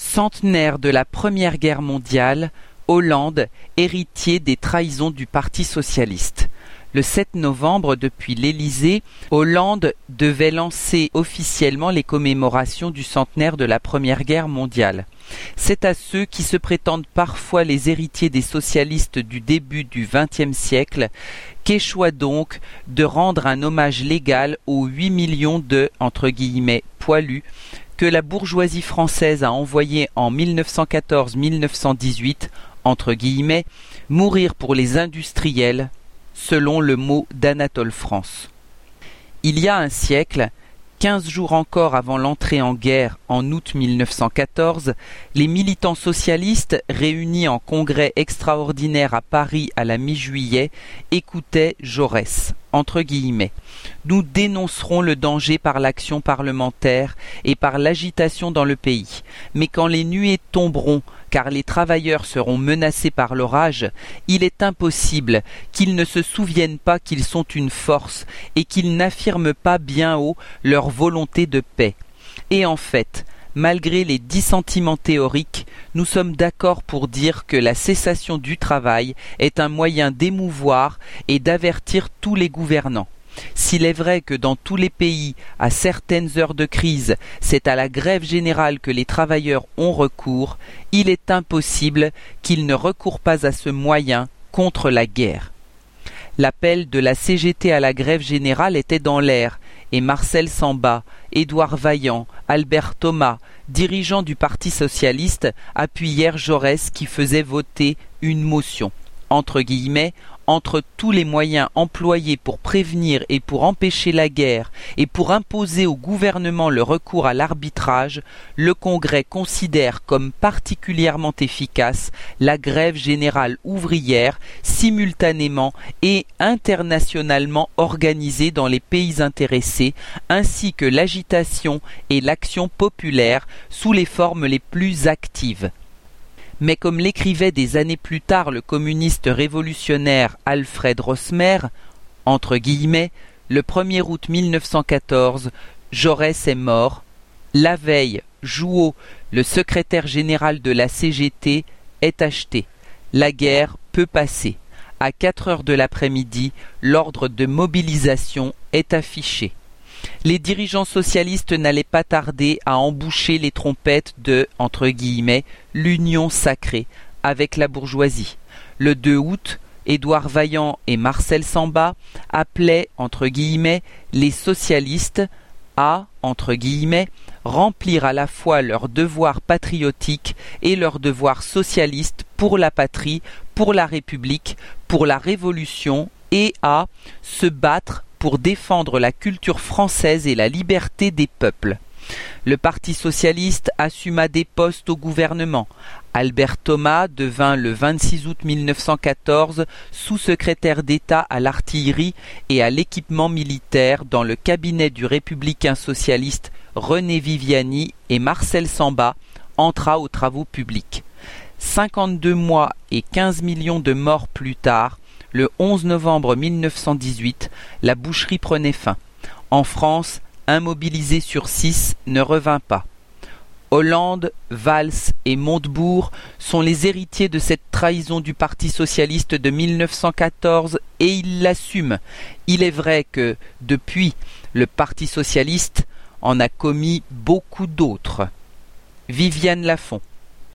Centenaire de la Première Guerre mondiale, Hollande, héritier des trahisons du Parti socialiste. Le 7 novembre, depuis l'Élysée, Hollande devait lancer officiellement les commémorations du centenaire de la Première Guerre mondiale. C'est à ceux qui se prétendent parfois les héritiers des socialistes du début du XXe siècle qu'échoit donc de rendre un hommage légal aux 8 millions de « poilus » que la bourgeoisie française a envoyé en 1914-1918 mourir pour les industriels, selon le mot d'Anatole France. Il y a un siècle, 15 jours encore avant l'entrée en guerre en août 1914, les militants socialistes réunis en congrès extraordinaire à Paris à la mi-juillet écoutaient Jaurès. Nous dénoncerons le danger par l'action parlementaire et par l'agitation dans le pays. Mais quand les nuées tomberont, car les travailleurs seront menacés par l'orage, il est impossible qu'ils ne se souviennent pas qu'ils sont une force et qu'ils n'affirment pas bien haut leur volonté de paix. Et en fait, malgré les dissentiments théoriques, nous sommes d'accord pour dire que la cessation du travail est un moyen d'émouvoir et d'avertir tous les gouvernants. S'il est vrai que dans tous les pays, à certaines heures de crise, c'est à la grève générale que les travailleurs ont recours, il est impossible qu'ils ne recourent pas à ce moyen contre la guerre. L'appel de la CGT à la grève générale était dans l'air, et Marcel Sembat, Édouard Vaillant, Albert Thomas, dirigeants du Parti socialiste, appuyèrent Jaurès qui faisait voter une motion, entre tous les moyens employés pour prévenir et pour empêcher la guerre et pour imposer au gouvernement le recours à l'arbitrage, le Congrès considère comme particulièrement efficace la grève générale ouvrière simultanément et internationalement organisée dans les pays intéressés, ainsi que l'agitation et l'action populaire sous les formes les plus actives. Mais comme l'écrivait des années plus tard le communiste révolutionnaire Alfred Rosmer, le 1er août 1914, Jaurès est mort. La veille, Jouhaud, le secrétaire général de la CGT, est acheté. La guerre peut passer. À 4 heures de l'après-midi, l'ordre de mobilisation est affiché. Les dirigeants socialistes n'allaient pas tarder à emboucher les trompettes de « l'union sacrée » avec la bourgeoisie. Le 2 août, Édouard Vaillant et Marcel Sembat appelaient « les socialistes » à « remplir à la fois leur devoir patriotique et leur devoir socialiste pour la patrie, pour la République, pour la Révolution et à se battre pour défendre la culture française et la liberté des peuples. » Le Parti socialiste assuma des postes au gouvernement. Albert Thomas devint le 26 août 1914 sous-secrétaire d'État à l'artillerie et à l'équipement militaire dans le cabinet du républicain socialiste René Viviani, et Marcel Sembat entra aux travaux publics. 52 mois et 15 millions de morts plus tard, le 11 novembre 1918, la boucherie prenait fin. En France, un mobilisé sur 6 ne revint pas. Hollande, Valls et Montebourg sont les héritiers de cette trahison du Parti socialiste de 1914 et ils l'assument. Il est vrai que, depuis, le Parti socialiste en a commis beaucoup d'autres. Viviane Lafont.